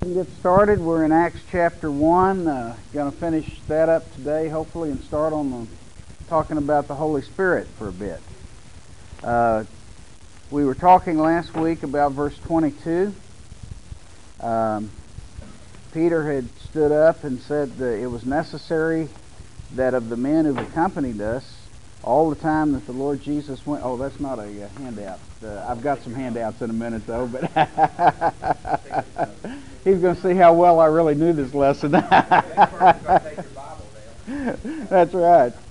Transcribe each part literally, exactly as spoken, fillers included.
Get started. We're in Acts chapter one. Uh, going to finish that up today, hopefully, and start on the, talking about the Holy Spirit for a bit. Uh, we were talking last week about verse twenty-two. Um, Peter had stood up and said that it was necessary that of the men who've accompanied us all the time that the Lord Jesus went. Oh, that's not a, a handout. Uh, I've got some handouts in a minute, though, but he's going to see how well I really knew this lesson. That's right.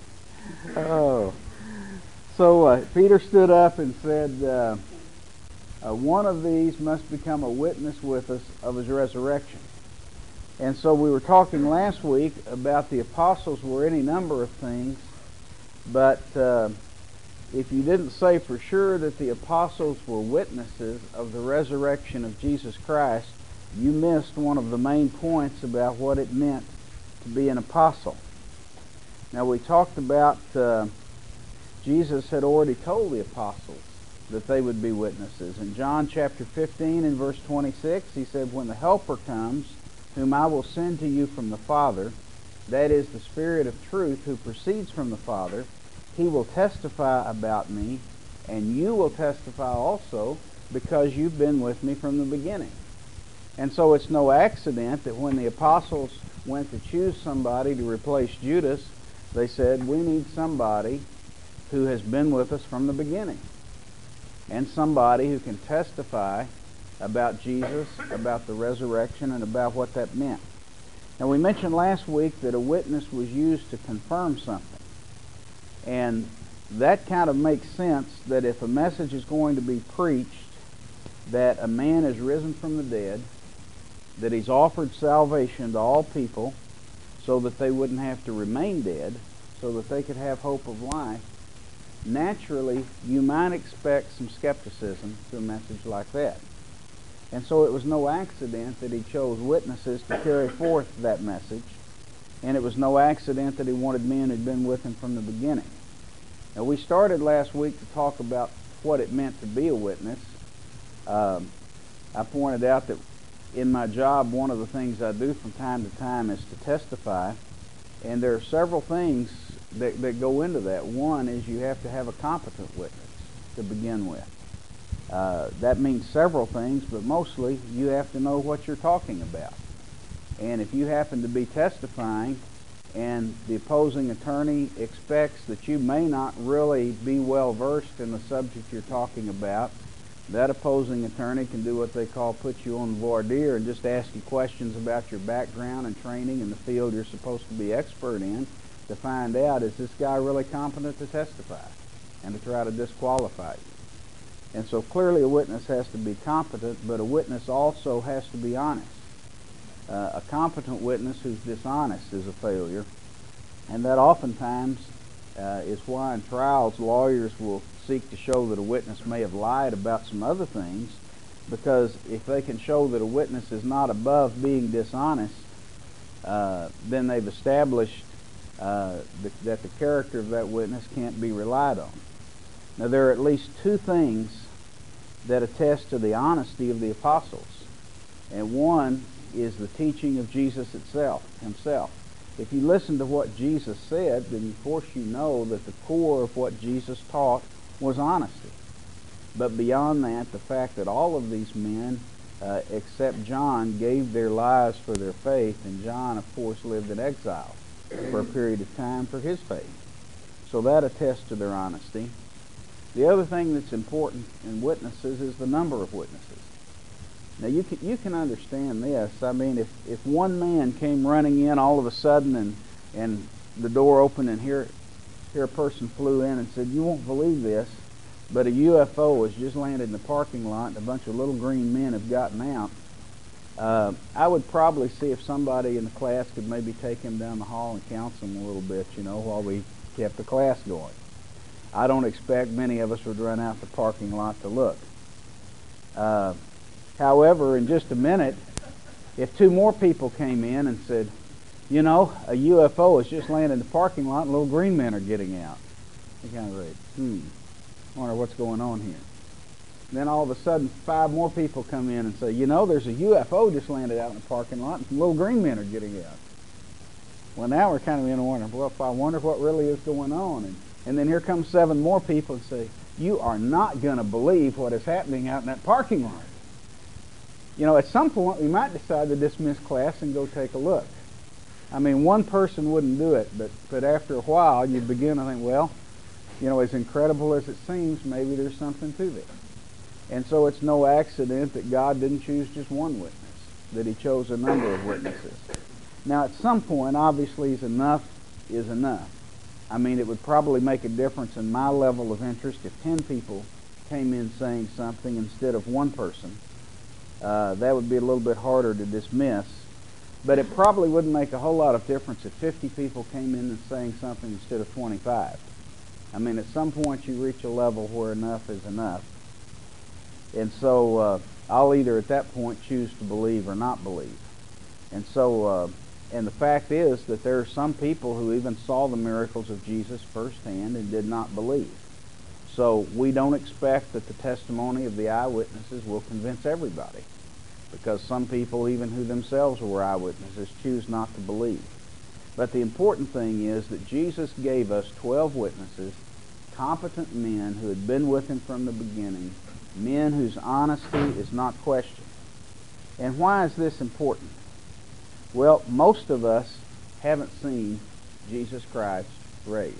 Oh, so uh, Peter stood up and said, uh, uh, "One of these must become a witness with us of his resurrection." And so we were talking last week about the apostles were any number of things, but uh, if you didn't say for sure that the apostles were witnesses of the resurrection of Jesus Christ, you missed one of the main points about what it meant to be an apostle. Now, we talked about uh, Jesus had already told the apostles that they would be witnesses. In John chapter fifteen and verse twenty-six, he said, "When the Helper comes, whom I will send to you from the Father, that is the Spirit of truth who proceeds from the Father, he will testify about me, and you will testify also, because you've been with me from the beginning." And so it's no accident that when the apostles went to choose somebody to replace Judas, they said, we need somebody who has been with us from the beginning, and somebody who can testify about Jesus, about the resurrection, and about what that meant. Now, we mentioned last week that a witness was used to confirm something. And that kind of makes sense, that if a message is going to be preached that a man is risen from the dead, that he's offered salvation to all people so that they wouldn't have to remain dead, so that they could have hope of life, naturally you might expect some skepticism to a message like that. And so it was no accident that he chose witnesses to carry forth that message. And it was no accident that he wanted men who'd been with him from the beginning. Now, we started last week to talk about what it meant to be a witness. Um, I pointed out that in my job, one of the things I do from time to time is to testify. And there are several things that, that go into that. One is you have to have a competent witness to begin with. Uh, that means several things, but mostly you have to know what you're talking about. And if you happen to be testifying and the opposing attorney expects that you may not really be well versed in the subject you're talking about, that opposing attorney can do what they call put you on voir dire and just ask you questions about your background and training in the field you're supposed to be expert in to find out, is this guy really competent to testify, and to try to disqualify you. And so clearly a witness has to be competent, but a witness also has to be honest. Uh, a competent witness who's dishonest is a failure, and that oftentimes uh, is why in trials lawyers will seek to show that a witness may have lied about some other things, because if they can show that a witness is not above being dishonest, uh, then they've established uh, th- that the character of that witness can't be relied on. Now, there are at least two things that attest to the honesty of the apostles. And one is the teaching of Jesus itself, himself. If you listen to what Jesus said, then of course you know that the core of what Jesus taught was honesty. But beyond that, the fact that all of these men, uh, except John, gave their lives for their faith, and John, of course, lived in exile for a period of time for his faith. So that attests to their honesty. The other thing that's important in witnesses is the number of witnesses. Now, you can, you can understand this. I mean, if, if one man came running in all of a sudden and, and the door opened and here, here a person flew in and said, "You won't believe this, but a U F O has just landed in the parking lot and a bunch of little green men have gotten out," uh, I would probably see if somebody in the class could maybe take him down the hall and counsel him a little bit, you know, while we kept the class going. I don't expect many of us would run out the parking lot to look. Uh, however, in just a minute, if two more people came in and said, "You know, a U F O has just landed in the parking lot and little green men are getting out," you kind of read, hmm, wonder what's going on here. Then all of a sudden, five more people come in and say, you know, there's a U F O just landed out in the parking lot, and some little green men are getting out. Well, now we're kind of in a wonder, well, if I wonder what really is going on. And, and then here come seven more people and say, you are not going to believe what is happening out in that parking lot. You know, at some point, we might decide to dismiss class and go take a look. I mean, one person wouldn't do it, but, but after a while, you begin to think, well, you know, as incredible as it seems, maybe there's something to this. And so it's no accident that God didn't choose just one witness, that he chose a number of witnesses. Now, at some point, obviously, is enough is enough. I mean, it would probably make a difference in my level of interest if ten people came in saying something instead of one person. Uh, that would be a little bit harder to dismiss. But it probably wouldn't make a whole lot of difference if fifty people came in and saying something instead of twenty-five. I mean, at some point you reach a level where enough is enough. And so uh, I'll either at that point choose to believe or not believe. And so, uh, and the fact is that there are some people who even saw the miracles of Jesus firsthand and did not believe. So we don't expect that the testimony of the eyewitnesses will convince everybody, because some people, even who themselves were eyewitnesses, choose not to believe. But the important thing is that Jesus gave us twelve witnesses, competent men who had been with him from the beginning, men whose honesty is not questioned. And why is this important? Well, most of us haven't seen Jesus Christ raised.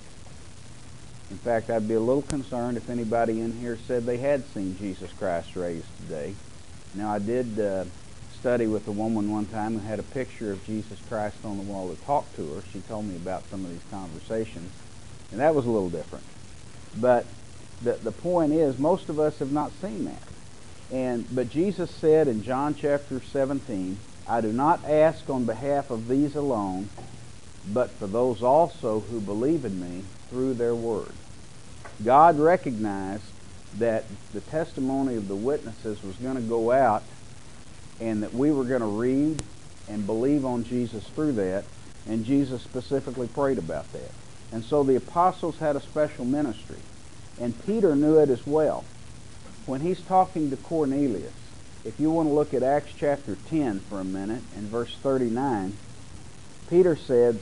In fact, I'd be a little concerned if anybody in here said they had seen Jesus Christ raised today. Now, I did uh, study with a woman one time who had a picture of Jesus Christ on the wall to talk to her. She told me about some of these conversations, and that was a little different. But the, the point is, most of us have not seen that. And but Jesus said in John chapter seventeen, I do not ask on behalf of these alone, but for those also who believe in me through their word. God recognized that the testimony of the witnesses was going to go out, and that we were going to read and believe on Jesus through that, and Jesus specifically prayed about that. And so the apostles had a special ministry, and Peter knew it as well. When he's talking to Cornelius, if you want to look at Acts chapter ten for a minute, and verse thirty-nine, Peter said,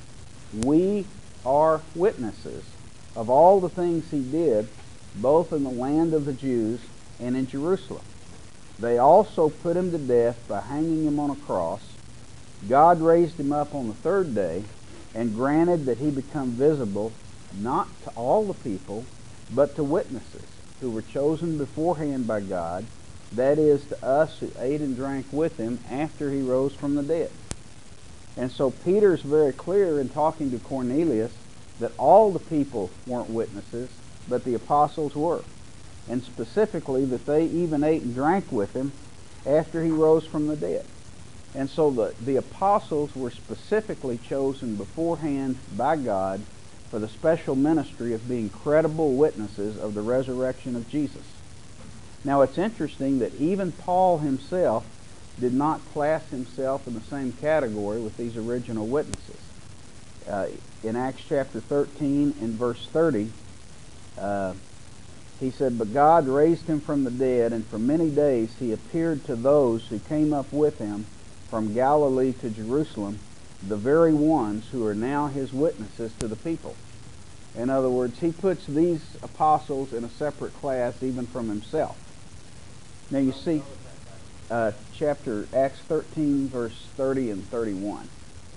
we are witnesses of all the things he did, both in the land of the Jews and in Jerusalem. They also put him to death by hanging him on a cross. God raised him up on the third day and granted that he become visible not to all the people, but to witnesses who were chosen beforehand by God, that is, to us who ate and drank with him after he rose from the dead. And so Peter's very clear in talking to Cornelius that all the people weren't witnesses, but the apostles were. And specifically that they even ate and drank with him after he rose from the dead. And so the, the apostles were specifically chosen beforehand by God for the special ministry of being credible witnesses of the resurrection of Jesus. Now it's interesting that even Paul himself did not class himself in the same category with these original witnesses. Uh, in Acts chapter thirteen and verse thirty, uh, he said, but God raised him from the dead, and for many days he appeared to those who came up with him from Galilee to Jerusalem, the very ones who are now his witnesses to the people. In other words, he puts these apostles in a separate class even from himself. Now you see, uh, chapter Acts thirteen, verse thirty and thirty-one.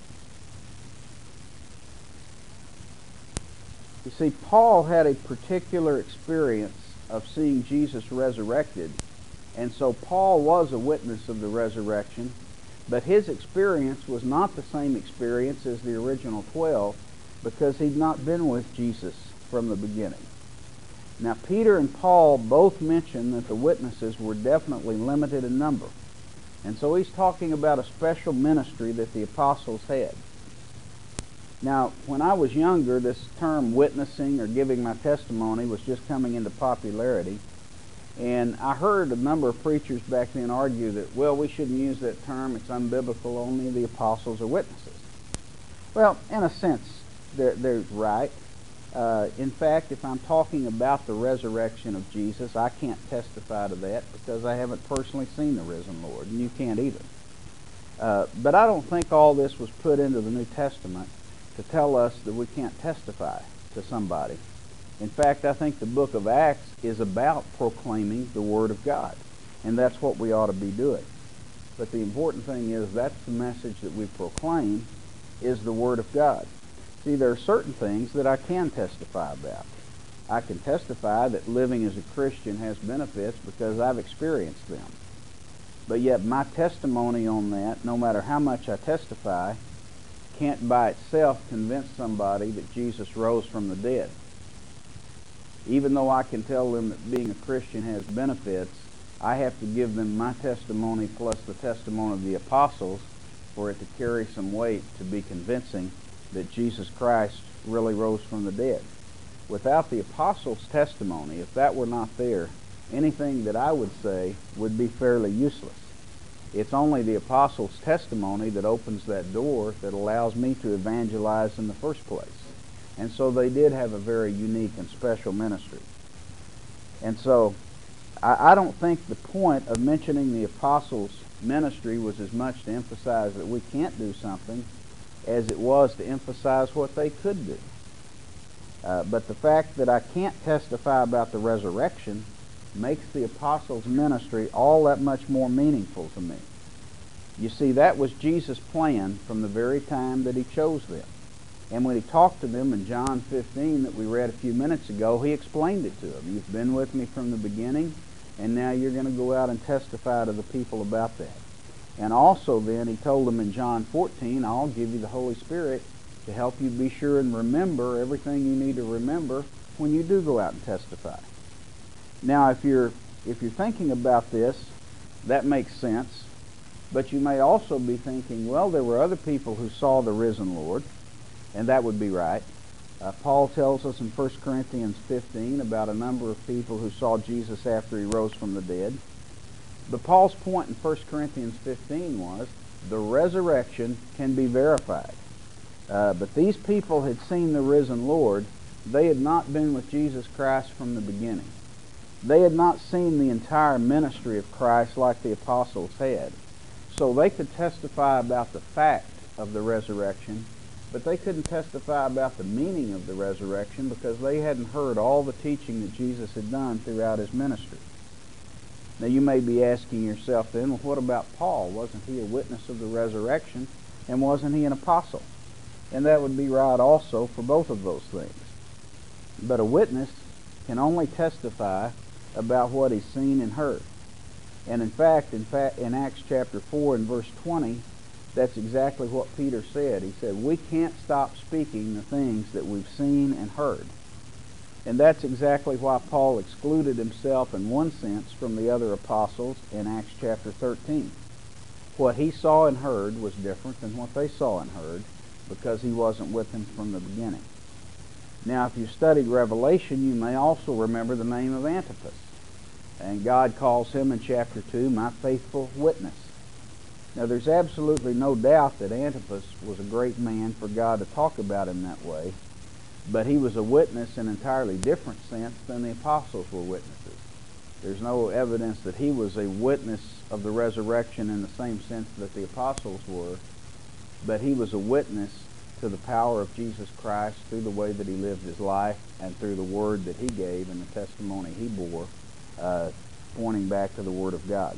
You see, Paul had a particular experience of seeing Jesus resurrected, and so Paul was a witness of the resurrection, but his experience was not the same experience as the original twelve, because he'd not been with Jesus from the beginning. Now, Peter and Paul both mention that the witnesses were definitely limited in number, and so he's talking about a special ministry that the apostles had. Now, when I was younger, this term witnessing or giving my testimony was just coming into popularity. And I heard a number of preachers back then argue that, well, we shouldn't use that term. It's unbiblical. Only the apostles are witnesses. Well, in a sense, they're, they're right. Uh, in fact, if I'm talking about the resurrection of Jesus, I can't testify to that because I haven't personally seen the risen Lord, and you can't either. Uh, but I don't think all this was put into the New Testament to tell us that we can't testify to somebody. In fact, I think the book of Acts is about proclaiming the Word of God, and that's what we ought to be doing. But the important thing is that's the message that we proclaim is the Word of God. See, there are certain things that I can testify about. I can testify that living as a Christian has benefits because I've experienced them. But yet my testimony on that, no matter how much I testify, can't by itself convince somebody that Jesus rose from the dead. Even though I can tell them that being a Christian has benefits, I have to give them my testimony plus the testimony of the apostles for it to carry some weight to be convincing that Jesus Christ really rose from the dead. Without the apostles' testimony, if that were not there, anything that I would say would be fairly useless. It's only the apostles' testimony that opens that door that allows me to evangelize in the first place. And so they did have a very unique and special ministry. And so I, I don't think the point of mentioning the apostles' ministry was as much to emphasize that we can't do something as it was to emphasize what they could do. Uh, but the fact that I can't testify about the resurrection makes the apostles' ministry all that much more meaningful to me. You see, that was Jesus' plan from the very time that he chose them. And when he talked to them in John fifteen that we read a few minutes ago, he explained it to them. You've been with me from the beginning, and now you're going to go out and testify to the people about that. And also then he told them in John fourteen, I'll give you the Holy Spirit to help you be sure and remember everything you need to remember when you do go out and testify. Now, if you're if you're thinking about this, that makes sense. But you may also be thinking, well, there were other people who saw the risen Lord, and that would be right. Uh, Paul tells us in First Corinthians fifteen about a number of people who saw Jesus after he rose from the dead. But Paul's point in First Corinthians fifteen was the resurrection can be verified. Uh, but these people had seen the risen Lord. They had not been with Jesus Christ from the beginning. They had not seen the entire ministry of Christ like the apostles had. So they could testify about the fact of the resurrection, but they couldn't testify about the meaning of the resurrection because they hadn't heard all the teaching that Jesus had done throughout his ministry. Now you may be asking yourself then, well, what about Paul? Wasn't he a witness of the resurrection, and wasn't he an apostle? And that would be right also for both of those things. But a witness can only testify about what he's seen and heard. And in fact, in fact, in Acts chapter four and verse twenty, that's exactly what Peter said. He said, we can't stop speaking the things that we've seen and heard. And that's exactly why Paul excluded himself in one sense from the other apostles in Acts chapter thirteen. What he saw and heard was different than what they saw and heard because he wasn't with them from the beginning. Now, if you studied Revelation, you may also remember the name of Antipas. And God calls him in chapter two, my faithful witness. Now, there's absolutely no doubt that Antipas was a great man for God to talk about him that way, but he was a witness in an entirely different sense than the apostles were witnesses. There's no evidence that he was a witness of the resurrection in the same sense that the apostles were, but he was a witness to the power of Jesus Christ through the way that he lived his life and through the word that he gave and the testimony he bore, uh, pointing back to the Word of God.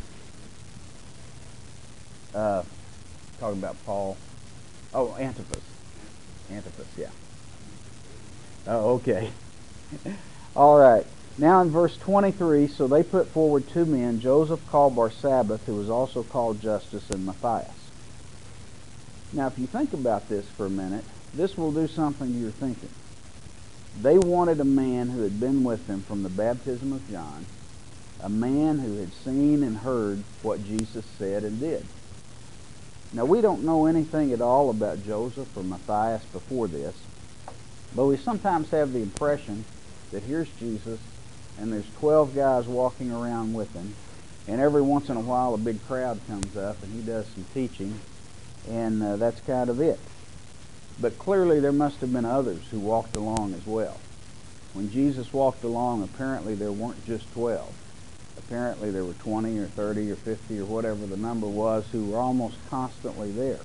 Uh, talking about Paul. Oh, Antipas. Antipas, yeah. Oh, okay. All right. Now in verse twenty-three, so they put forward two men, Joseph called Barsabbath, who was also called Justus, and Matthias. Now, if you think about this for a minute, this will do something to your thinking. They wanted a man who had been with them from the baptism of John, a man who had seen and heard what Jesus said and did. Now, we don't know anything at all about Joseph or Matthias before this, but we sometimes have the impression that here's Jesus, and there's twelve guys walking around with him, and every once in a while a big crowd comes up and he does some teaching, and uh, that's kind of it. But clearly there must have been others who walked along as well. When Jesus walked along, apparently there weren't just twelve. Apparently there were twenty or thirty or fifty or whatever the number was who were almost constantly there.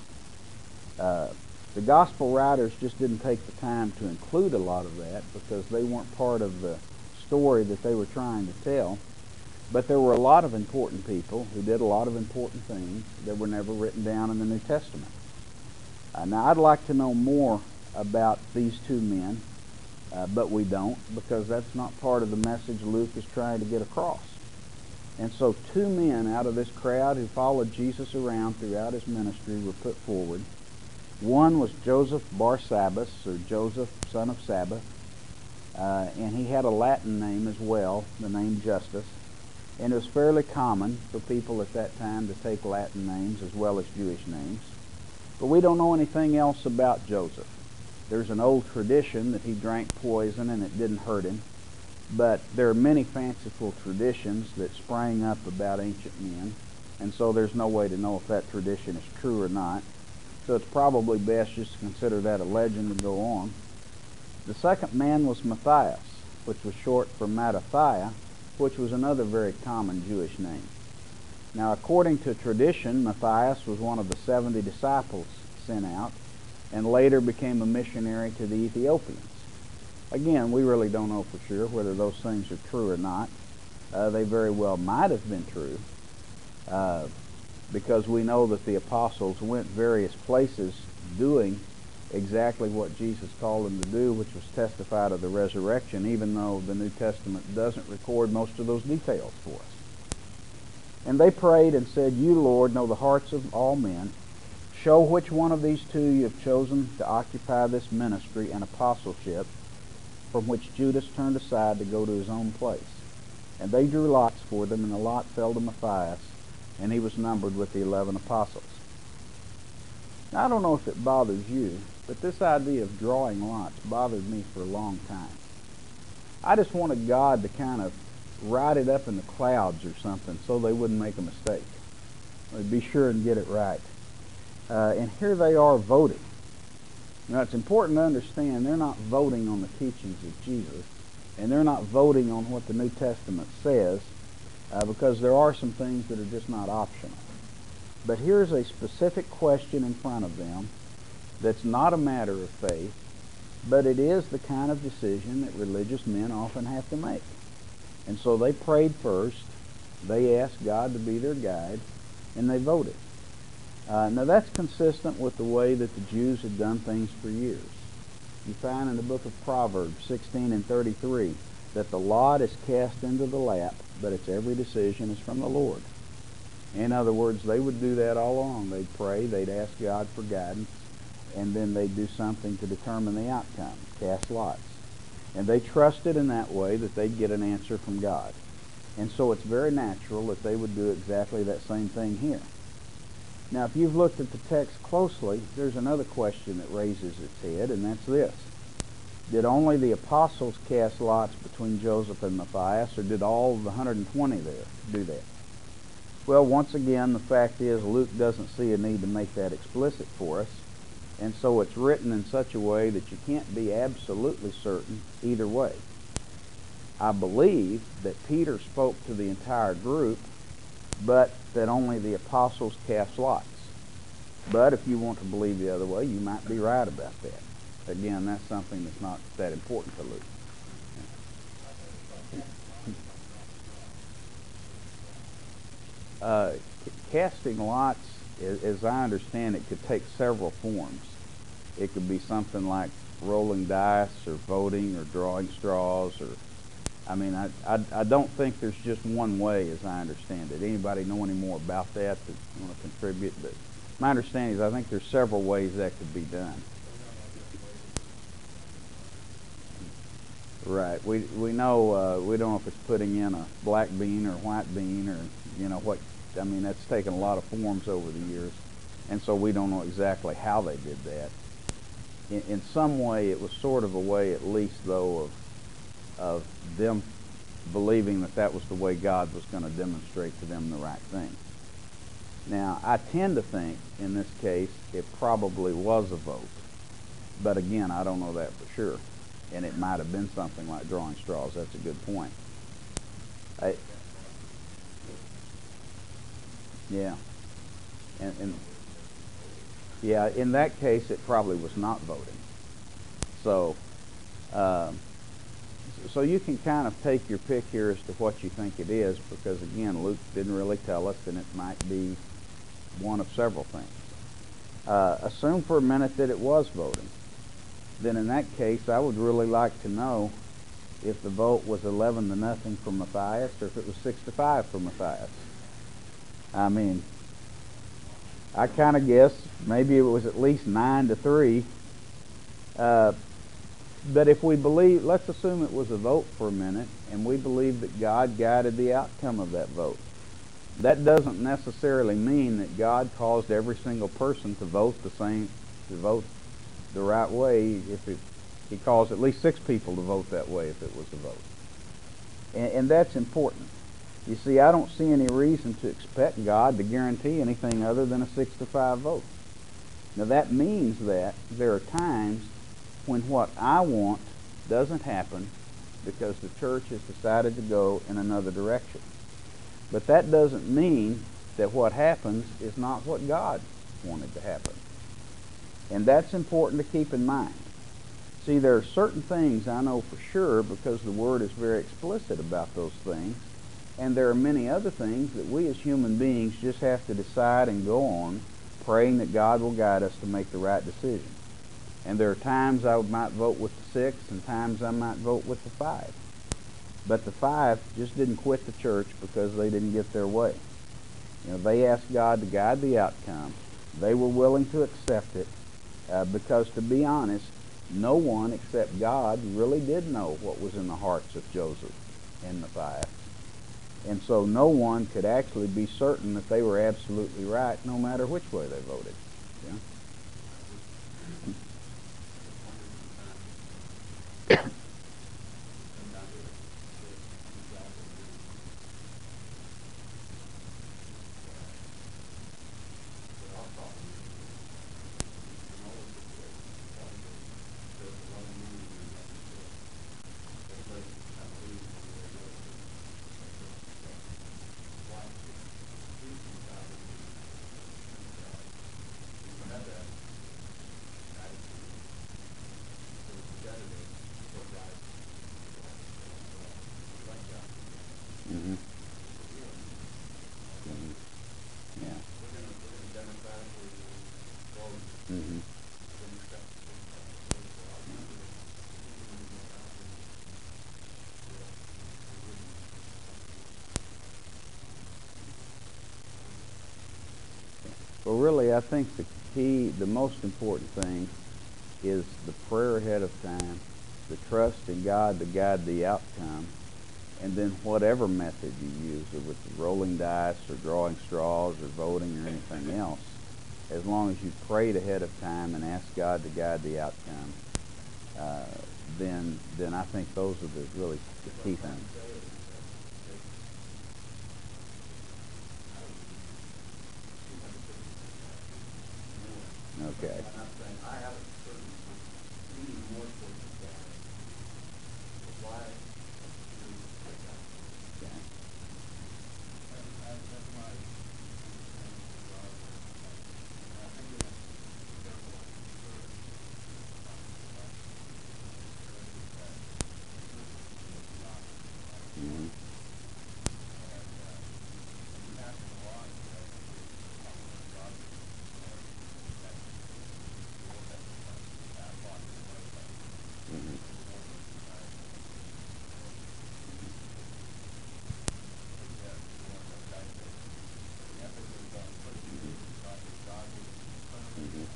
Uh, the gospel writers just didn't take the time to include a lot of that because they weren't part of the story that they were trying to tell. But there were a lot of important people who did a lot of important things that were never written down in the New Testament. Uh, now, I'd like to know more about these two men, uh, but we don't, because that's not part of the message Luke is trying to get across. And so two men out of this crowd who followed Jesus around throughout his ministry were put forward. One was Joseph Barsabbas, or Joseph, son of Sabbath, uh, and he had a Latin name as well, the name Justus. And it was fairly common for people at that time to take Latin names as well as Jewish names. But we don't know anything else about Joseph. There's an old tradition that he drank poison and it didn't hurt him. But there are many fanciful traditions that sprang up about ancient men. And so there's no way to know if that tradition is true or not. So it's probably best just to consider that a legend and go on. The second man was Matthias, which was short for Mattathiah, which was another very common Jewish name. Now, according to tradition, Matthias was one of the seventy disciples sent out and later became a missionary to the Ethiopians. Again, we really don't know for sure whether those things are true or not. Uh, they very well might have been true uh, because we know that the apostles went various places doing exactly what Jesus called them to do, which was testify to the resurrection, even though the New Testament doesn't record most of those details for us. And they prayed and said, "You, Lord, know the hearts of all men. Show which one of these two you have chosen to occupy this ministry and apostleship, from which Judas turned aside to go to his own place." And they drew lots for them, and the lot fell to Matthias, and he was numbered with the eleven apostles. Now, I don't know if it bothers you, but this idea of drawing lots bothered me for a long time. I just wanted God to kind of write it up in the clouds or something so they wouldn't make a mistake. They'd be sure and get it right. Uh, and here they are voting. Now, it's important to understand they're not voting on the teachings of Jesus, and they're not voting on what the New Testament says, uh, because there are some things that are just not optional. But here's a specific question in front of them that's not a matter of faith, but it is the kind of decision that religious men often have to make. And so they prayed first, they asked God to be their guide, and they voted. Uh, now that's consistent with the way that the Jews had done things for years. You find in the book of Proverbs sixteen and thirty-three that the lot is cast into the lap, but its every decision is from the Lord. In other words, they would do that all along. They'd pray, they'd ask God for guidance, and then they'd do something to determine the outcome, cast lots. And they trusted in that way that they'd get an answer from God. And so it's very natural that they would do exactly that same thing here. Now, if you've looked at the text closely, there's another question that raises its head, and that's this. Did only the apostles cast lots between Joseph and Matthias, or did all the one hundred twenty there do that? Well, once again, the fact is Luke doesn't see a need to make that explicit for us, and so it's written in such a way that you can't be absolutely certain either way. I believe that Peter spoke to the entire group, but that only the apostles cast lots. But if you want to believe the other way, you might be right about that. Again, that's something that's not that important to Luke. Uh, casting lots, as I understand it, could take several forms. It could be something like rolling dice or voting or drawing straws, or I mean, I, I, I don't think there's just one way, as I understand it. Anybody know any more about that that want to contribute? But my understanding is I think there's several ways that could be done. Right. We we know uh, we don't know if it's putting in a black bean or white bean, or you know what. I mean, that's taken a lot of forms over the years, and so we don't know exactly how they did that. In, in some way, it was sort of a way, at least though, of of them believing that that was the way God was going to demonstrate to them the right thing. Now, I tend to think in this case it probably was a vote. But again, I don't know that for sure. And it might have been something like drawing straws. That's a good point. I, yeah. And, and yeah, in that case, it probably was not voting. So, um, so you can kind of take your pick here as to what you think it is, because again, Luke didn't really tell us, and it might be one of several things. Uh, assume for a minute that it was voting. Then in that case, I would really like to know if the vote was eleven to nothing for Matthias, or if it was six to five for Matthias. I mean, I kind of guess maybe it was at least nine to three. Uh, but if we believe, let's assume it was a vote for a minute, and we believe that God guided the outcome of that vote. That doesn't necessarily mean that God caused every single person to vote the same, to vote the right way. If it, he caused at least six people to vote that way if it was a vote. And, and that's important. You see, I don't see any reason to expect God to guarantee anything other than a six to five vote. Now that means that there are times when what I want doesn't happen because the church has decided to go in another direction. But that doesn't mean that what happens is not what God wanted to happen. And that's important to keep in mind. See, there are certain things I know for sure because the Word is very explicit about those things. And there are many other things that we as human beings just have to decide and go on, praying that God will guide us to make the right decision. And there are times I might vote with the six, and times I might vote with the five. But the five just didn't quit the church because they didn't get their way. You know, they asked God to guide the outcome. They were willing to accept it uh, because, to be honest, no one except God really did know what was in the hearts of Joseph and Matthias. And so no one could actually be certain that they were absolutely right no matter which way they voted. Yeah? Mm-hmm. Mm-hmm. Yeah. Mm-hmm. Well, really, I think the key, the most important thing is the prayer ahead of time, the trust in God to guide the outcome, and then whatever method you use, or with rolling dice or drawing straws or voting or anything else, as long as you prayed ahead of time and asked God to guide the outcome, uh, then then I think those are the really the key things. Okay. Mm-hmm. Mm-hmm. Mm-hmm.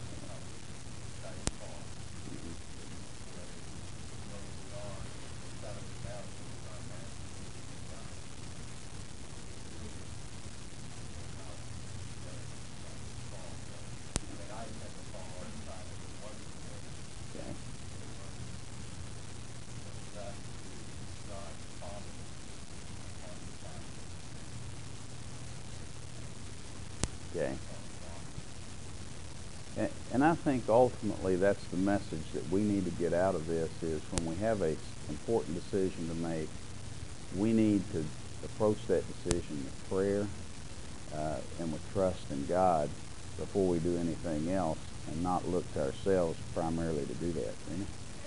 Okay. Okay. And, and I think ultimately that's the message that we need to get out of this is when we have a important decision to make, we need to approach that decision with prayer uh, and with trust in God before we do anything else, and not look to ourselves primarily to do that. Rena?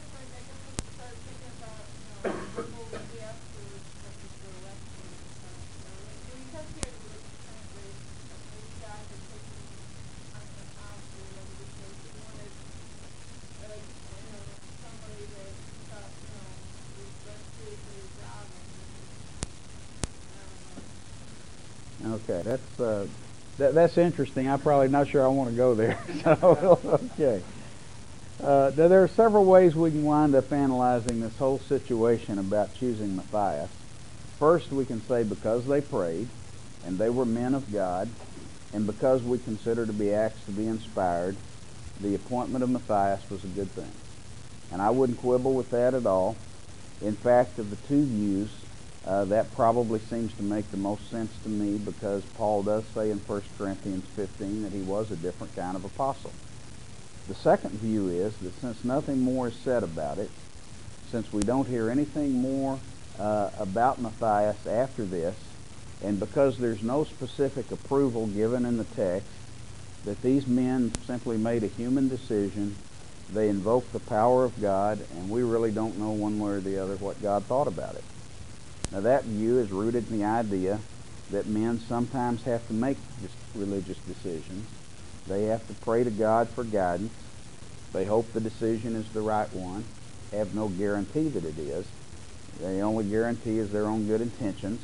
Okay, that's uh, that, that's interesting. I'm probably not sure I want to go there. So, okay. Uh, there, there are several ways we can wind up analyzing this whole situation about choosing Matthias. First, we can say because they prayed, and they were men of God, and because we consider to be acts to be inspired, the appointment of Matthias was a good thing. And I wouldn't quibble with that at all. In fact, of the two views, Uh, that probably seems to make the most sense to me, because Paul does say in First Corinthians fifteen that he was a different kind of apostle. The second view is that since nothing more is said about it, since we don't hear anything more uh, about Matthias after this, and because there's no specific approval given in the text, that these men simply made a human decision, they invoked the power of God, and we really don't know one way or the other what God thought about it. Now, that view is rooted in the idea that men sometimes have to make religious decisions. They have to pray to God for guidance. They hope the decision is the right one, have no guarantee that it is. The only guarantee is their own good intentions,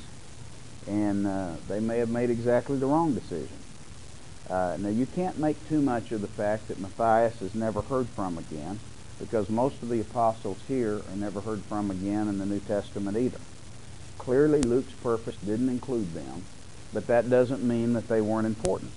and uh, they may have made exactly the wrong decision. Uh, now, you can't make too much of the fact that Matthias is never heard from again, because most of the apostles here are never heard from again in the New Testament either. Clearly, Luke's purpose didn't include them, but that doesn't mean that they weren't important.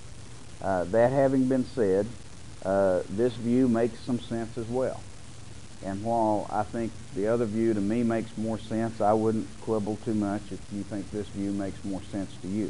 Uh, that having been said, uh, this view makes some sense as well. And while I think the other view to me makes more sense, I wouldn't quibble too much if you think this view makes more sense to you.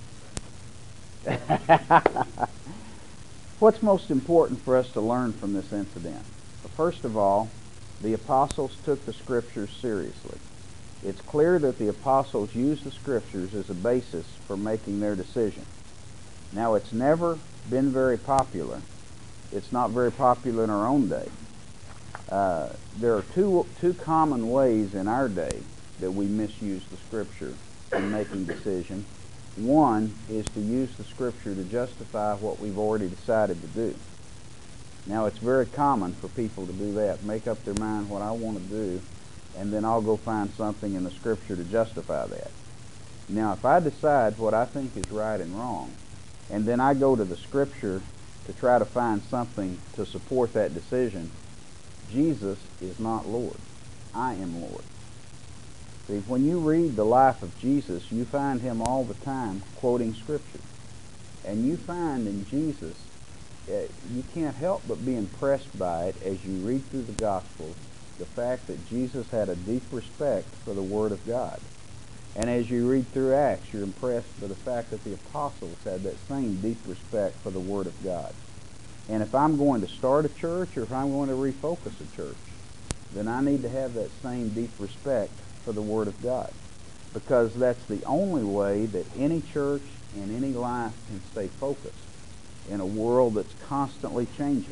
What's most important for us to learn from this incident? Well, first of all, the apostles took the Scriptures seriously. It's clear that the apostles used the Scriptures as a basis for making their decision. Now, it's never been very popular. It's not very popular in our own day. Uh, there are two, two common ways in our day that we misuse the Scripture in making decisions. One is to use the Scripture to justify what we've already decided to do. Now, it's very common for people to do that, make up their mind what I want to do, and then I'll go find something in the Scripture to justify that. Now, if I decide what I think is right and wrong, and then I go to the Scripture to try to find something to support that decision, Jesus is not Lord. I am Lord. See, when you read the life of Jesus, you find him all the time quoting Scripture. And you find in Jesus, uh, you can't help but be impressed by it as you read through the Gospels, the fact that Jesus had a deep respect for the Word of God. And as you read through Acts, you're impressed by the fact that the apostles had that same deep respect for the Word of God. And if I'm going to start a church, or if I'm going to refocus a church, then I need to have that same deep respect for the Word of God, because that's the only way that any church and any life can stay focused in a world that's constantly changing.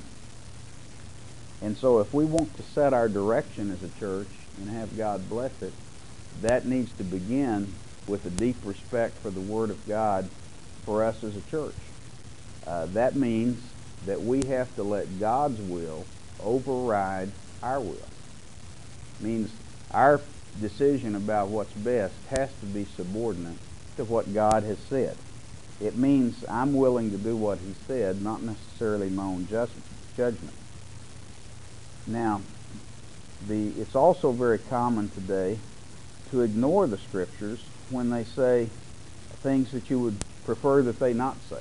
And so if we want to set our direction as a church and have God bless it, that needs to begin with a deep respect for the Word of God for us as a church. Uh, that means that we have to let God's will override our will. It means our decision about what's best has to be subordinate to what God has said. It means I'm willing to do what he said, not necessarily my own judgment. Now, the, it's also very common today to ignore the Scriptures when they say things that you would prefer that they not say.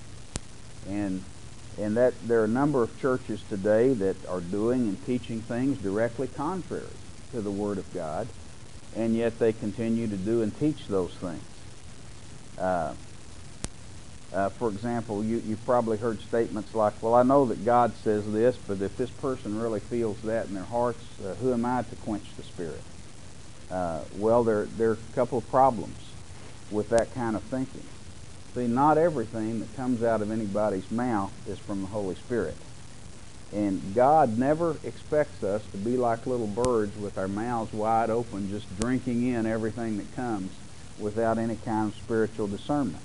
And and that there are a number of churches today that are doing and teaching things directly contrary to the Word of God, and yet they continue to do and teach those things. Uh, Uh, for example, you, you've probably heard statements like, well, I know that God says this, but if this person really feels that in their hearts, uh, who am I to quench the Spirit? Uh, well, there, there are a couple of problems with that kind of thinking. See, not everything that comes out of anybody's mouth is from the Holy Spirit. And God never expects us to be like little birds with our mouths wide open, just drinking in everything that comes without any kind of spiritual discernment.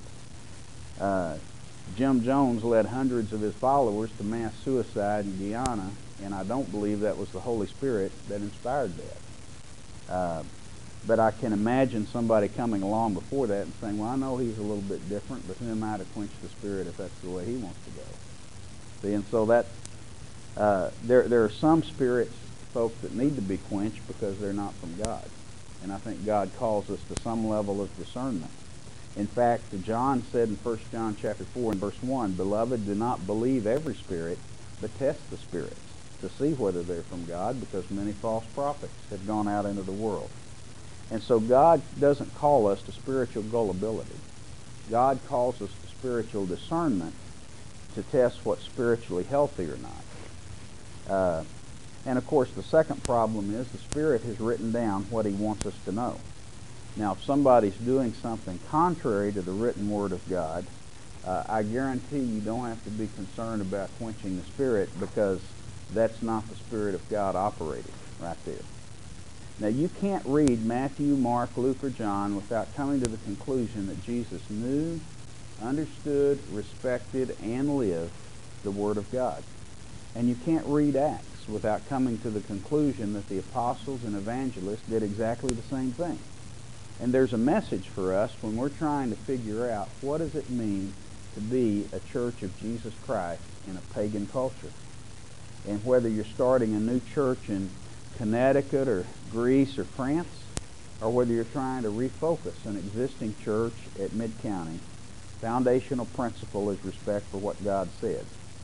Uh, Jim Jones led hundreds of his followers to mass suicide in Guyana, and I don't believe that was the Holy Spirit that inspired that. Uh, but I can imagine somebody coming along before that and saying, well, I know he's a little bit different, but who am I to quench the Spirit if that's the way he wants to go? See, and so that uh, there, there are some spirits, folks, that need to be quenched because they're not from God. And I think God calls us to some level of discernment. In fact, John said in First John chapter four and verse one, Beloved, do not believe every spirit, but test the spirits to see whether they're from God, because many false prophets have gone out into the world. And so God doesn't call us to spiritual gullibility. God calls us to spiritual discernment to test what's spiritually healthy or not. Uh, and of course, the second problem is the Spirit has written down what he wants us to know. Now, if somebody's doing something contrary to the written Word of God, uh, I guarantee you don't have to be concerned about quenching the Spirit, because that's not the Spirit of God operating right there. Now, you can't read Matthew, Mark, Luke, or John without coming to the conclusion that Jesus knew, understood, respected, and lived the Word of God. And you can't read Acts without coming to the conclusion that the apostles and evangelists did exactly the same thing. And there's a message for us when we're trying to figure out what does it mean to be a church of Jesus Christ in a pagan culture. And whether you're starting a new church in Connecticut or Greece or France, or whether you're trying to refocus an existing church at Mid-County, foundational principle is respect for what God said.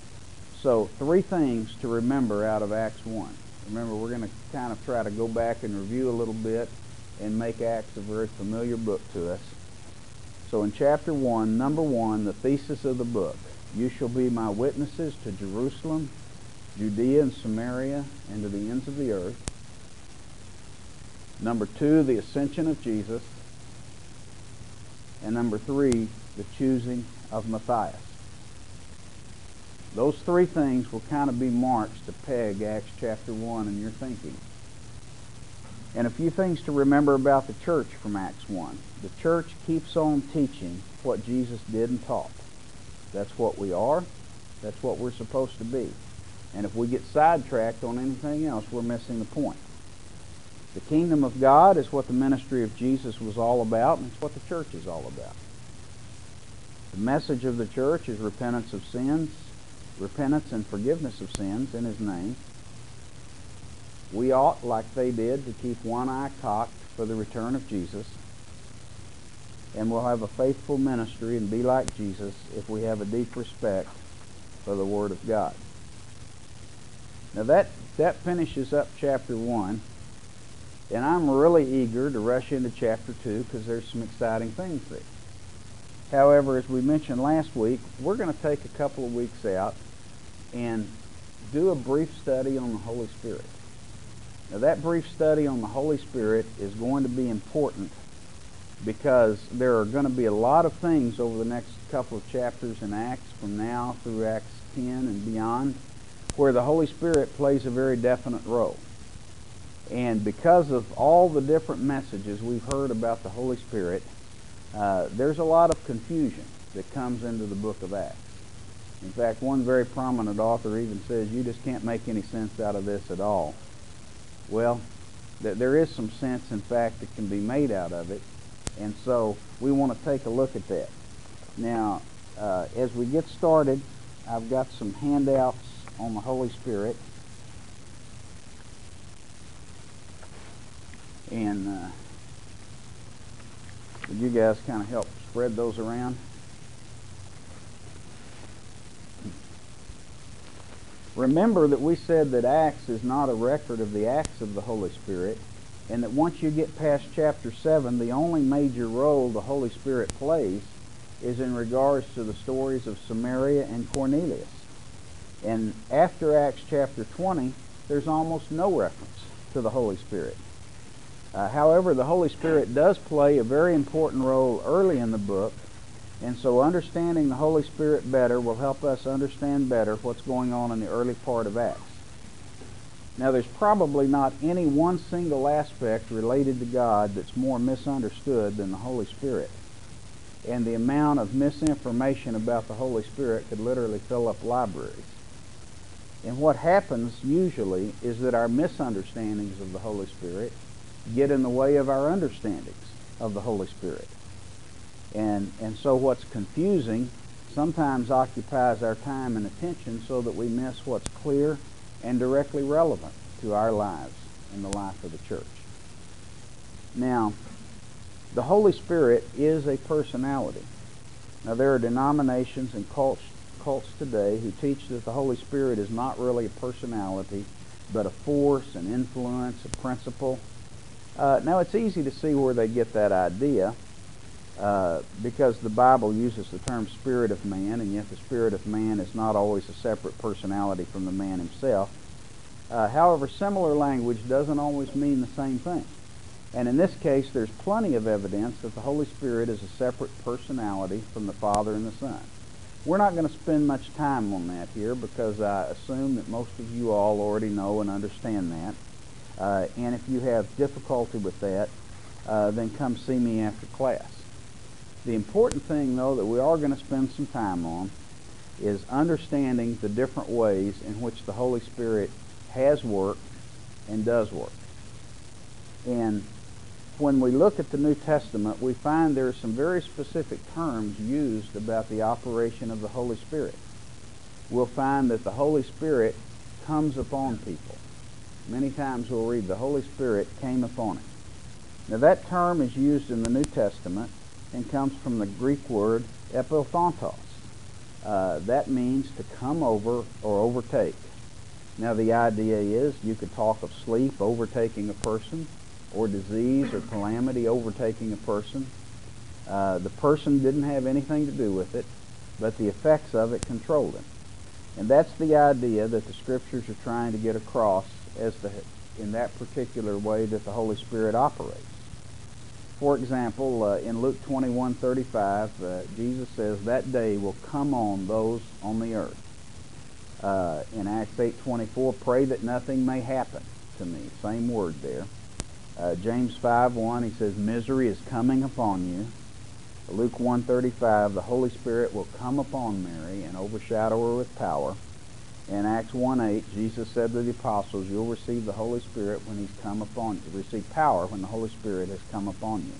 So, three things to remember out of Acts one. Remember, we're going to kind of try to go back and review a little bit and make Acts a very familiar book to us. So in chapter one, number one, the thesis of the book, you shall be my witnesses to Jerusalem, Judea and Samaria, and to the ends of the earth. Number two, the ascension of Jesus. And number three, the choosing of Matthias. Those three things will kind of be marks to peg Acts chapter one in your thinking. And a few things to remember about the church from Acts one. The church keeps on teaching what Jesus did and taught. That's what we are. That's what we're supposed to be. And if we get sidetracked on anything else, we're missing the point. The kingdom of God is what the ministry of Jesus was all about, and it's what the church is all about. The message of the church is repentance of sins, repentance and forgiveness of sins in his name. We ought, like they did, to keep one eye cocked for the return of Jesus. And we'll have a faithful ministry and be like Jesus if we have a deep respect for the Word of God. Now that, that finishes up chapter one. And I'm really eager to rush into chapter two because there's some exciting things there. However, as we mentioned last week, we're going to take a couple of weeks out and do a brief study on the Holy Spirit. Now that brief study on the Holy Spirit is going to be important because there are going to be a lot of things over the next couple of chapters in Acts from now through Acts ten and beyond where the Holy Spirit plays a very definite role. And because of all the different messages we've heard about the Holy Spirit, uh, there's a lot of confusion that comes into the book of Acts. In fact, one very prominent author even says, you just can't make any sense out of this at all. Well, th- there is some sense, in fact, that can be made out of it. And so we want to take a look at that. Now, uh, as we get started, I've got some handouts on the Holy Spirit. And uh, would you guys kind of help spread those around? Remember that we said that Acts is not a record of the acts of the Holy Spirit, and that once you get past chapter seven, the only major role the Holy Spirit plays is in regards to the stories of Samaria and Cornelius. And after Acts chapter twenty, there's almost no reference to the Holy Spirit. Uh, however, the Holy Spirit does play a very important role early in the book, and so understanding the Holy Spirit better will help us understand better what's going on in the early part of Acts. Now, there's probably not any one single aspect related to God that's more misunderstood than the Holy Spirit. And the amount of misinformation about the Holy Spirit could literally fill up libraries. And what happens usually is that our misunderstandings of the Holy Spirit get in the way of our understandings of the Holy Spirit. And, and so what's confusing sometimes occupies our time and attention so that we miss what's clear and directly relevant to our lives and the life of the church. Now, the Holy Spirit is a personality. Now, there are denominations and cults, cults today who teach that the Holy Spirit is not really a personality, but a force, an influence, a principle. Uh, now, it's easy to see where they get that idea, uh, because the Bible uses the term spirit of man, and yet the spirit of man is not always a separate personality from the man himself. Uh, however, similar language doesn't always mean the same thing. And in this case, there's plenty of evidence that the Holy Spirit is a separate personality from the Father and the Son. We're not going to spend much time on that here because I assume that most of you all already know and understand that. Uh, and if you have difficulty with that, uh, then come see me after class. The important thing, though, that we are going to spend some time on is understanding the different ways in which the Holy Spirit has worked and does work. And when we look at the New Testament, we find there are some very specific terms used about the operation of the Holy Spirit. We'll find that the Holy Spirit comes upon people. Many times we'll read the Holy Spirit came upon him. Now that term is used in the New Testament and comes from the Greek word epithontos. Uh, that means to come over or overtake. Now the idea is you could talk of sleep overtaking a person, or disease or calamity overtaking a person. Uh, the person didn't have anything to do with it, but the effects of it controlled him. And that's the idea that the Scriptures are trying to get across as to, in that particular way that the Holy Spirit operates. For example, uh, in Luke twenty-one thirty-five, uh, Jesus says, that day will come on those on the earth. Uh, in Acts eight twenty-four, pray that nothing may happen to me. Same word there. Uh, James five one, he says, misery is coming upon you. Luke one thirty-five, the Holy Spirit will come upon Mary and overshadow her with power. In Acts one eight, Jesus said to the apostles, you'll receive the Holy Spirit when he's come upon you. Receive power when the Holy Spirit has come upon you.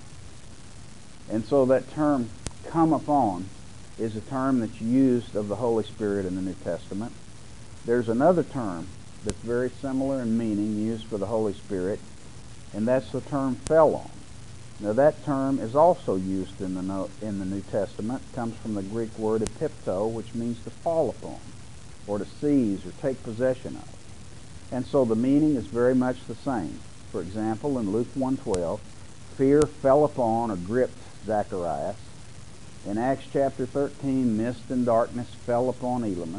And so that term, come upon, is a term that's used of the Holy Spirit in the New Testament. There's another term that's very similar in meaning used for the Holy Spirit, and that's the term fell on. Now that term is also used in the, no, in the New Testament. It comes from the Greek word epipto, which means to fall upon, or to seize, or take possession of. And so the meaning is very much the same. For example, in Luke one twelve, fear fell upon or gripped Zacharias. In Acts chapter thirteen, mist and darkness fell upon Elymas.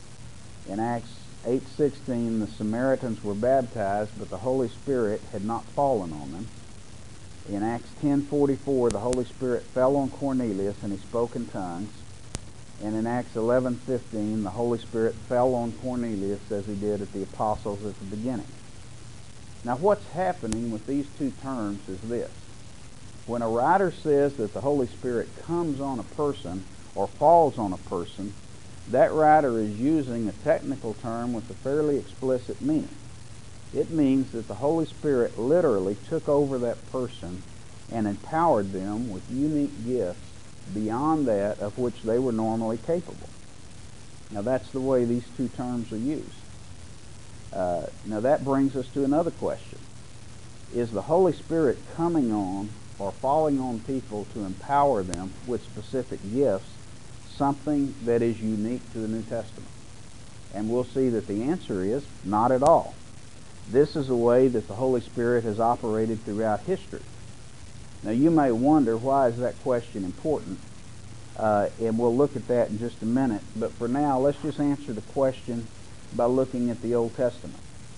In Acts eight sixteen, the Samaritans were baptized, but the Holy Spirit had not fallen on them. In Acts ten forty-four, the Holy Spirit fell on Cornelius and he spoke in tongues. And in Acts eleven fifteen, the Holy Spirit fell on Cornelius as he did at the apostles at the beginning. Now what's happening with these two terms is this. When a writer says that the Holy Spirit comes on a person or falls on a person, that writer is using a technical term with a fairly explicit meaning. It means that the Holy Spirit literally took over that person and empowered them with unique gifts beyond that of which they were normally capable. Now that's the way these two terms are used. Uh, now that brings us to another question. Is the Holy Spirit coming on or falling on people to empower them with specific gifts something that is unique to the New Testament? And we'll see that the answer is not at all. This is a way that the Holy Spirit has operated throughout history. Now you may wonder, why is that question important? Uh, and we'll look at that in just a minute. But for now, let's just answer the question by looking at the Old Testament.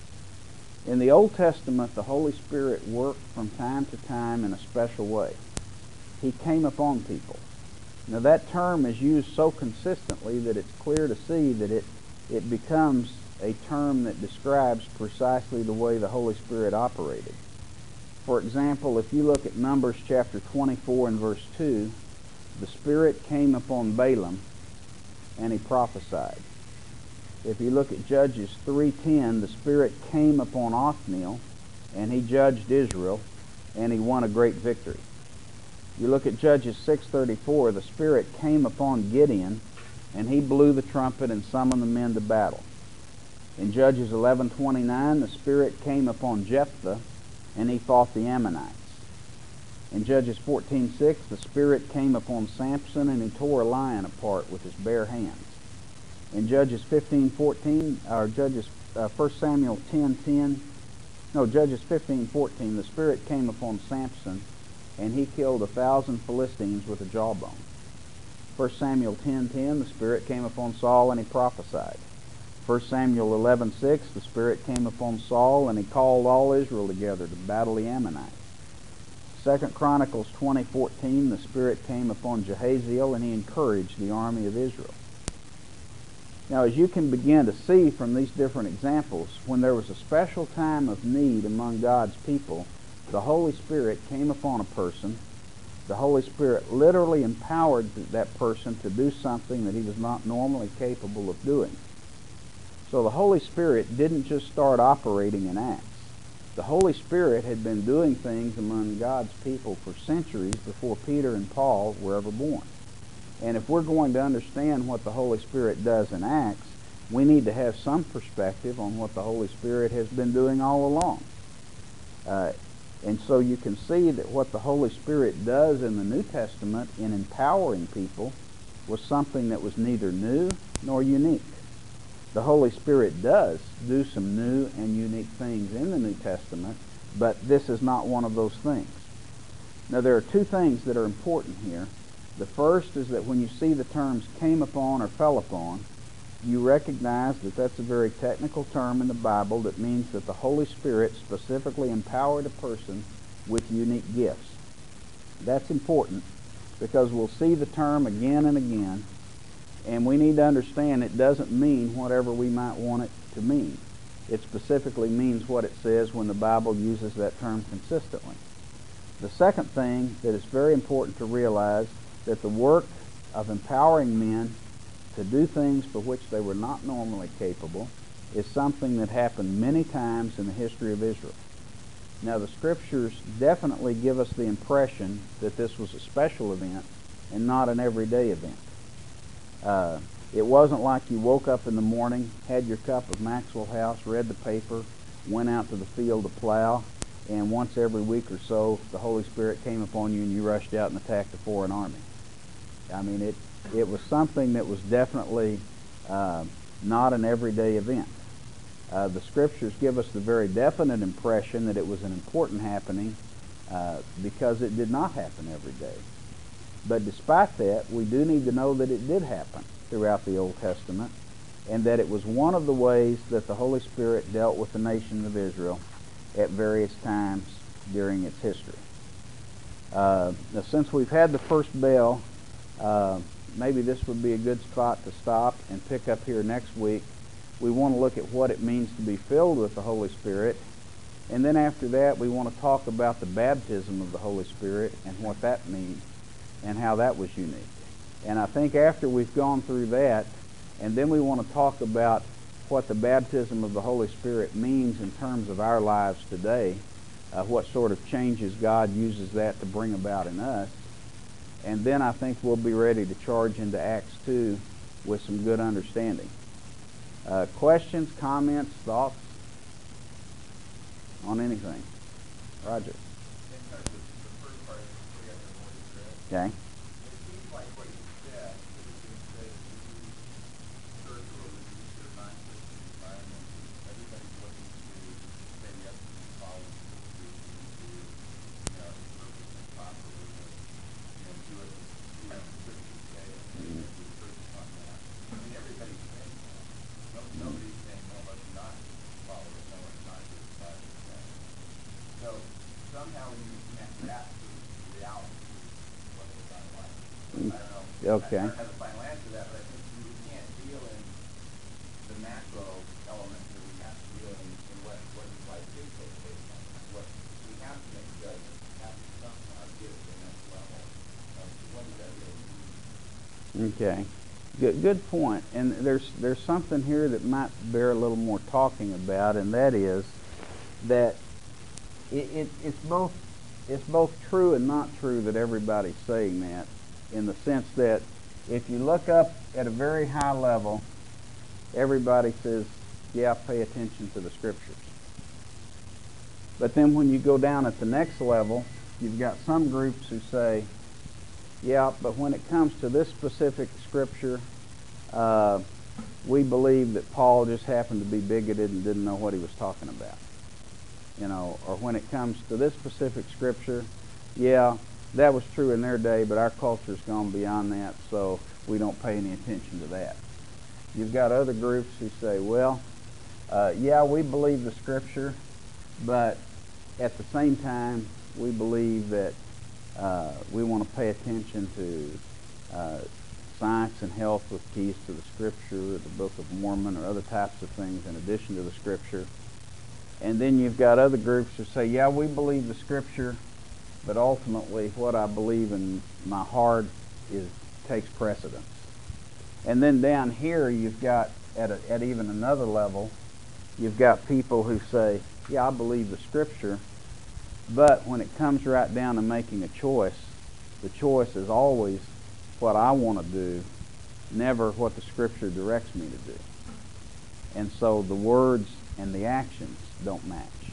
In the Old Testament, the Holy Spirit worked from time to time in a special way. He came upon people. Now that term is used so consistently that it's clear to see that it, it becomes a term that describes precisely the way the Holy Spirit operated. For example, if you look at Numbers chapter twenty-four and verse two, the Spirit came upon Balaam and he prophesied. If you look at Judges three ten, the Spirit came upon Othniel and he judged Israel and he won a great victory. You look at Judges six thirty-four, the Spirit came upon Gideon and he blew the trumpet and summoned the men to battle. In Judges eleven twenty-nine, the Spirit came upon Jephthah and he fought the Ammonites. In Judges fourteen six, the Spirit came upon Samson and he tore a lion apart with his bare hands. In Judges fifteen fourteen, or Judges, uh, First Samuel ten ten, no, Judges fifteen fourteen, the Spirit came upon Samson and he killed a thousand Philistines with a jawbone. First Samuel ten ten, the Spirit came upon Saul and he prophesied. First Samuel eleven six, the Spirit came upon Saul and he called all Israel together to battle the Ammonites. Second Chronicles twenty fourteen, the Spirit came upon Jehaziel and he encouraged the army of Israel. Now, as you can begin to see from these different examples, when there was a special time of need among God's people, the Holy Spirit came upon a person. The Holy Spirit literally empowered that person to do something that he was not normally capable of doing. So the Holy Spirit didn't just start operating in Acts. The Holy Spirit had been doing things among God's people for centuries before Peter and Paul were ever born. And if we're going to understand what the Holy Spirit does in Acts, we need to have some perspective on what the Holy Spirit has been doing all along. Uh, and so you can see that what the Holy Spirit does in the New Testament in empowering people was something that was neither new nor unique. The Holy Spirit does do some new and unique things in the New Testament, but this is not one of those things. Now, there are two things that are important here. The first is that when you see the terms came upon or fell upon, you recognize that that's a very technical term in the Bible that means that the Holy Spirit specifically empowered a person with unique gifts. That's important because we'll see the term again and again, and we need to understand it doesn't mean whatever we might want it to mean. It specifically means what it says when the Bible uses that term consistently. The second thing that is very important to realize that the work of empowering men to do things for which they were not normally capable is something that happened many times in the history of Israel. Now, the Scriptures definitely give us the impression that this was a special event and not an everyday event. Uh, it wasn't like you woke up in the morning, had your cup of Maxwell House, read the paper, went out to the field to plow, and once every week or so, the Holy Spirit came upon you and you rushed out and attacked a foreign army. I mean, it, it was something that was definitely uh, not an everyday event. Uh, the Scriptures give us the very definite impression that it was an important happening uh, because it did not happen every day. But despite that, we do need to know that it did happen throughout the Old Testament and that it was one of the ways that the Holy Spirit dealt with the nation of Israel at various times during its history. Uh, now, since we've had the first bell, uh, maybe this would be a good spot to stop and pick up here next week. We want to look at what it means to be filled with the Holy Spirit, and then after that we want to talk about the baptism of the Holy Spirit and what that means and how that was unique. And I think after we've gone through that, and then we want to talk about what the baptism of the Holy Spirit means in terms of our lives today, uh, what sort of changes God uses that to bring about in us, and then I think we'll be ready to charge into Acts two with some good understanding. Uh, questions, comments, thoughts on anything? Roger. Okay. Okay. I don't have the final answer to that, but I think we can't deal in the macro elements that we have to deal in, in what, what is life dictates based on that. What we have to make judgments, we have to somehow get to the next level of what does that really mean. Okay. Good, good point. And there's there's something here that might bear a little more talking about, and that is that it, it it's both it's both true and not true that everybody's saying that, in the sense that if you look up at a very high level, everybody says, yeah, pay attention to the scriptures. But then when you go down at the next level, you've got some groups who say, yeah, but when it comes to this specific scripture, uh, we believe that Paul just happened to be bigoted and didn't know what he was talking about. You know, or when it comes to this specific scripture, yeah, that was true in their day, but our culture's gone beyond that, so we don't pay any attention to that. You've got other groups who say, well, uh, yeah, we believe the scripture, but at the same time, we believe that uh, we want to pay attention to uh, science and health with keys to the scripture, the Book of Mormon, or other types of things in addition to the scripture. And then you've got other groups who say, yeah, we believe the scripture, but ultimately what I believe in my heart is takes precedence. And then down here you've got, at, a, at even another level, you've got people who say, yeah, I believe the scripture, but when it comes right down to making a choice, the choice is always what I want to do, never what the scripture directs me to do. And so the words and the actions don't match.